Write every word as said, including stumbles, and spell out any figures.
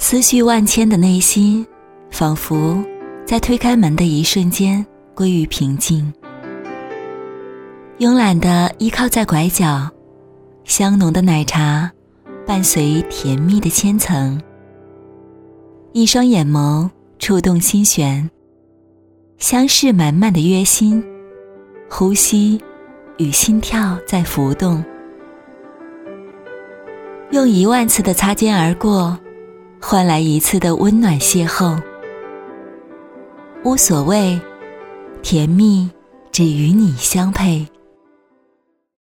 思绪万千的内心仿佛在推开门的一瞬间归于平静。慵懒地依靠在拐角，香浓的奶茶伴随甜蜜的千层，一双眼眸触动心弦，相视满满的约心，呼吸与心跳在浮动。用一万次的擦肩而过，换来一次的温暖邂逅。无所谓，甜蜜只与你相配。